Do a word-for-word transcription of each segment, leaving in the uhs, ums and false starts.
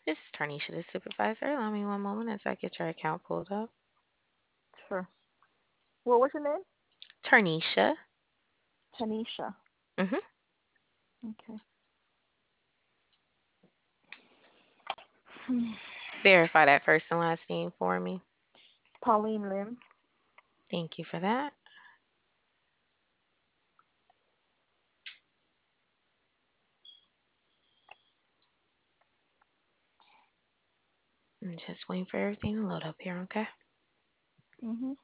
This is Tarnisha, the supervisor. Allow me one moment as I get your account pulled up. Sure. What was your name? Tarnisha. Tanisha. Mm-hmm. Okay. Verify that first and last name for me. Pauline Lim. Thank you for that. I'm just waiting for everything to load up here, okay? Mhm.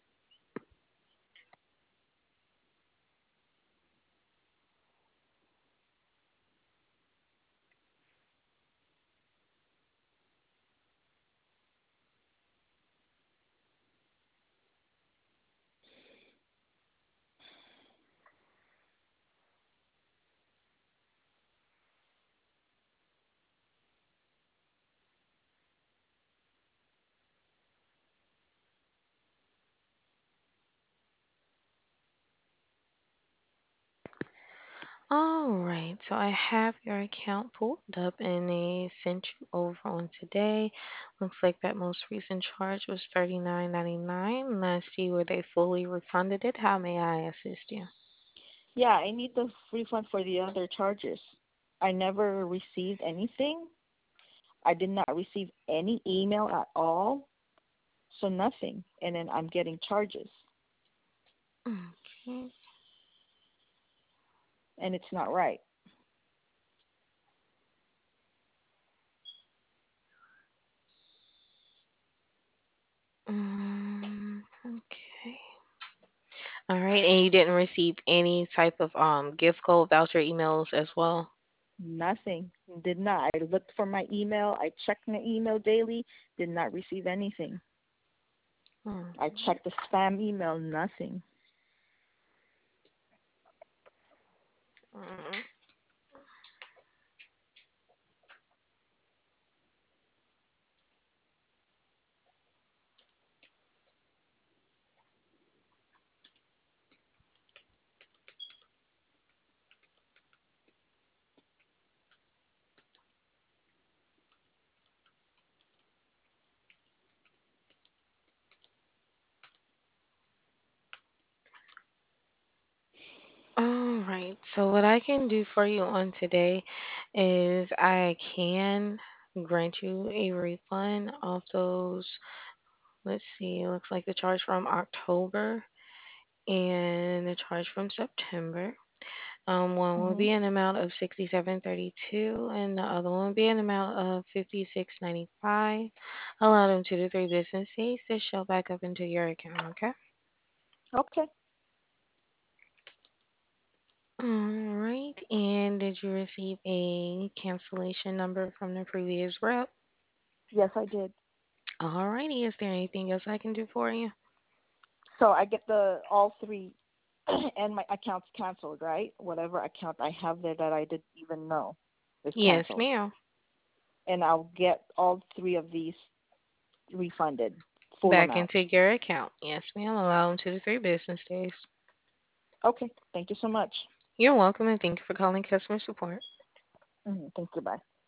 All right, so I have your account pulled up and they sent you over on today. Looks like that most recent charge was thirty-nine ninety-nine. Let's see where they fully refunded it. How may I assist you? Yeah, I need the refund for the other charges. I never received anything. I did not receive any email at all. So nothing. And then I'm getting charges. Okay. And it's not right. Um, okay. All right, and you didn't receive any type of um gift code voucher emails as well? Nothing. Did not. I looked for my email. I checked my email daily. Did not receive anything. Hmm. I checked the spam email. Nothing. Mm. All right. So what I can do for you on today is I can grant you a refund of those. Let's see. It looks like the charge from October and the charge from September. Um, one will Mhm. be an amount of sixty-seven thirty-two, and the other one will be an amount of fifty-six ninety-five. Allow them two to three business days to show back up into your account. Okay. Okay. All right. And did you receive a cancellation number from the previous rep? Yes, I did. All righty. Is there anything else I can do for you? So I get the all three and my account's canceled, right? Whatever account I have there that I didn't even know is Yes, canceled. ma'am. And I'll get all three of these refunded, full Back amount. into your account. Yes, ma'am. Allow them two to three business days. Okay. Thank you so much. You're welcome and thank you for calling customer support. Mhm. Thank you. Bye.